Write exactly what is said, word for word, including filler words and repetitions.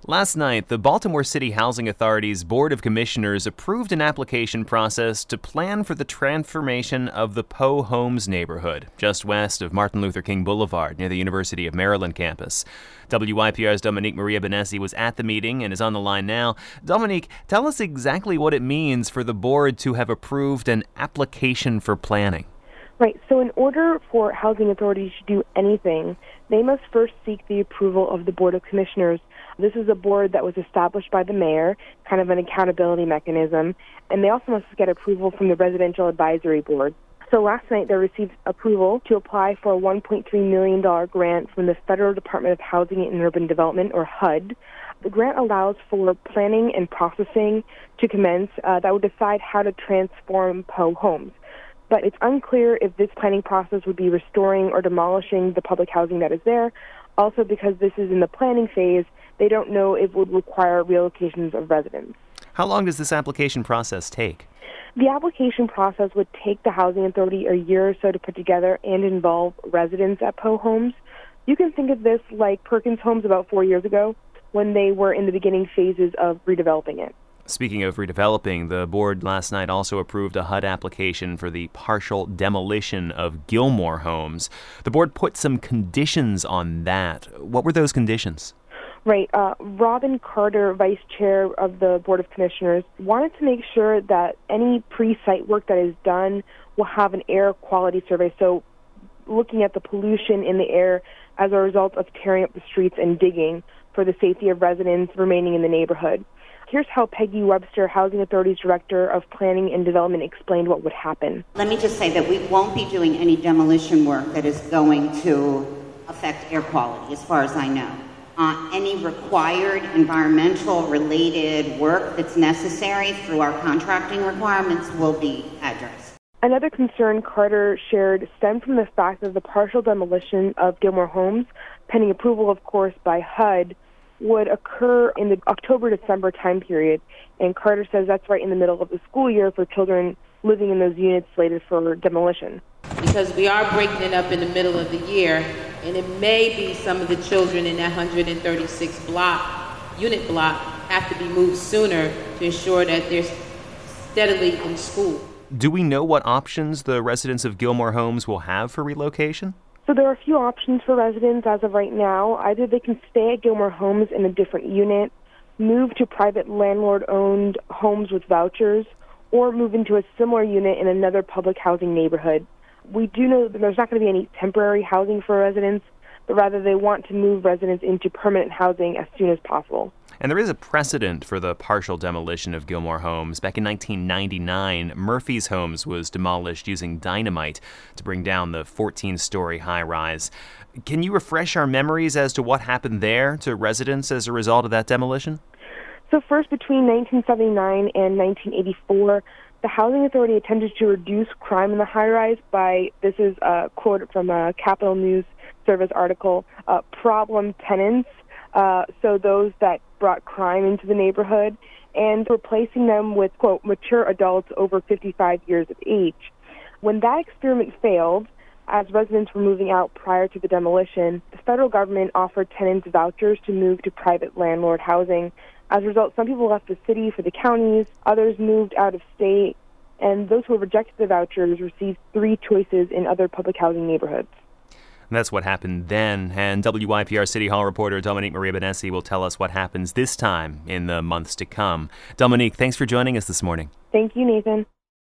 Last night, the Baltimore City Housing Authority's Board of Commissioners approved an application process to plan for the transformation of the Poe Homes neighborhood, just west of Martin Luther King Boulevard near the University of Maryland campus. W Y P R's Dominique Maria Benessi was at the meeting and is on the line now. Dominique, tell us exactly what it means for the board to have approved an application for planning. Right. So in order for housing authorities to do anything, they must first seek the approval of the Board of Commissioners. This is a board that was established by the mayor, kind of an accountability mechanism, and they also must get approval from the Residential Advisory Board. So last night they received approval to apply for a one point three million dollars grant from the Federal Department of Housing and Urban Development, or H U D. The grant allows for planning and processing to commence uh, that would decide how to transform Poe Homes. But it's unclear if this planning process would be restoring or demolishing the public housing that is there. Also, because this is in the planning phase, they don't know if it would require relocations of residents. How long does this application process take? The application process would take the housing authority a year or so to put together and involve residents at Poe Homes. You can think of this like Perkins Homes about four years ago when they were in the beginning phases of redeveloping it. Speaking of redeveloping, the board last night also approved a H U D application for the partial demolition of Gilmore Homes. The board put some conditions on that. What were those conditions? Right. Uh, Robin Carter, vice chair of the Board of Commissioners, wanted to make sure that any pre-site work that is done will have an air quality survey. So looking at the pollution in the air as a result of tearing up the streets and digging for the safety of residents remaining in the neighborhood. Here's how Peggy Webster, Housing Authority's Director of Planning and Development, explained what would happen. Let me just say that we won't be doing any demolition work that is going to affect air quality, as far as I know. Uh, any required environmental-related work that's necessary through our contracting requirements will be addressed. Another concern Carter shared stemmed from the fact that the partial demolition of Gilmore Homes, pending approval, of course, by H U D, would occur in the October-December time period. And Carter says that's right in the middle of the school year for children living in those units slated for demolition. Because we are breaking it up in the middle of the year, and it may be some of the children in that one hundred thirty-six block, unit block, have to be moved sooner to ensure that they're steadily in school. Do we know what options the residents of Gilmore Homes will have for relocation? So there are a few options for residents as of right now. Either they can stay at Gilmore Homes in a different unit, move to private landlord-owned homes with vouchers, or move into a similar unit in another public housing neighborhood. We do know that there's not going to be any temporary housing for residents, but rather they want to move residents into permanent housing as soon as possible. And there is a precedent for the partial demolition of Gilmore Homes. Back in nineteen ninety-nine, Murphy's Homes was demolished using dynamite to bring down the fourteen-story high-rise. Can you refresh our memories as to what happened there to residents as a result of that demolition? So first, between nineteen seventy-nine and nineteen eighty-four, the Housing Authority attempted to reduce crime in the high-rise by, this is a quote from a Capital News Service article, uh, problem tenants, uh, so those that brought crime into the neighborhood, and replacing them with, quote, mature adults over fifty-five years of age. When that experiment failed, as residents were moving out prior to the demolition, the federal government offered tenants vouchers to move to private landlord housing. As a result, some people left the city for the counties, others moved out of state, and those who rejected the vouchers received three choices in other public housing neighborhoods. And that's what happened then, and W Y P R City Hall reporter Dominique Maria Benessi will tell us what happens this time in the months to come. Dominique, thanks for joining us this morning. Thank you, Nathan.